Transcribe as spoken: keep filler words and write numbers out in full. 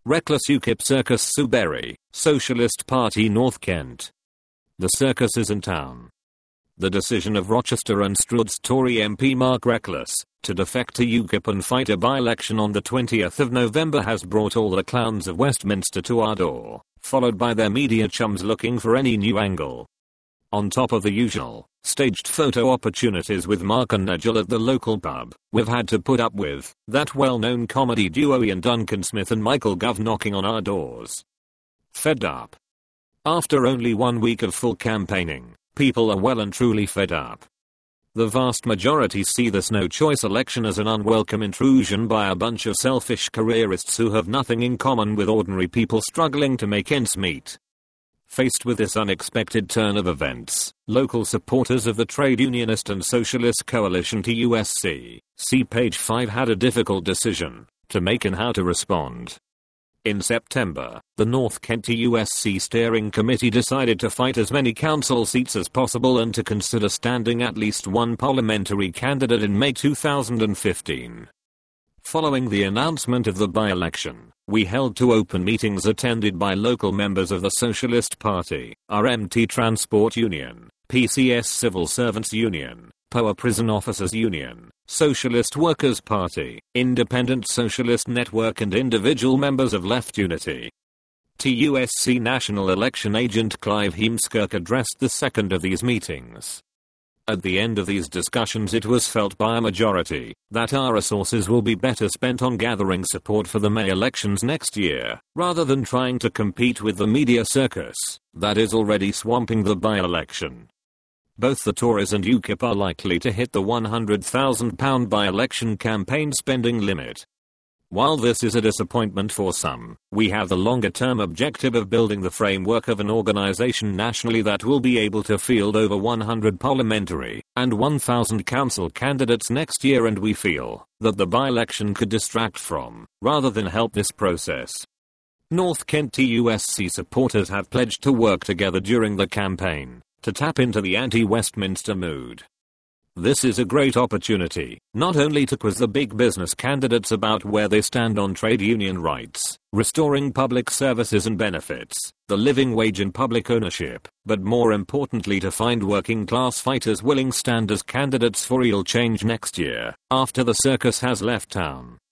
Reckless UKIP Circus Suberry, Socialist Party North Kent. The circus is in town. The decision of Rochester and Stroud's Tory M P Mark Reckless to defect to UKIP and fight a by-election on the twentieth of November has brought all the clowns of Westminster to our door, followed by their media chums looking for any new angle. On top of the usual, staged photo opportunities with Mark and Nigel at the local pub, we've had to put up with that well-known comedy duo Ian Duncan Smith and Michael Gove knocking on our doors. Fed up. After only one week of full campaigning, people are well and truly fed up. The vast majority see this no-choice election as an unwelcome intrusion by a bunch of selfish careerists who have nothing in common with ordinary people struggling to make ends meet. Faced with this unexpected turn of events, local supporters of the trade unionist and socialist coalition T U S C, see page five, had a difficult decision to make in how to respond. In September, the North Kent T U S C steering committee decided to fight as many council seats as possible and to consider standing at least one parliamentary candidate in May two thousand fifteen. Following the announcement of the by-election, we held two open meetings attended by local members of the Socialist Party, R M T Transport Union, P C S Civil Servants Union, P O A Prison Officers Union, Socialist Workers' Party, Independent Socialist Network and individual members of Left Unity. T U S C National Election Agent Clive Heemskirk addressed the second of these meetings. At the end of these discussions, it was felt by a majority that our resources will be better spent on gathering support for the May elections next year, rather than trying to compete with the media circus that is already swamping the by-election. Both the Tories and UKIP are likely to hit the one hundred thousand pounds by-election campaign spending limit. While this is a disappointment for some, we have the longer-term objective of building the framework of an organisation nationally that will be able to field over one hundred parliamentary and one thousand council candidates next year, and we feel that the by-election could distract from, rather than help, this process. North Kent T U S C supporters have pledged to work together during the campaign to tap into the anti-Westminster mood. This is a great opportunity, not only to quiz the big business candidates about where they stand on trade union rights, restoring public services and benefits, the living wage and public ownership, but more importantly to find working class fighters willing stand as candidates for real change next year, after the circus has left town.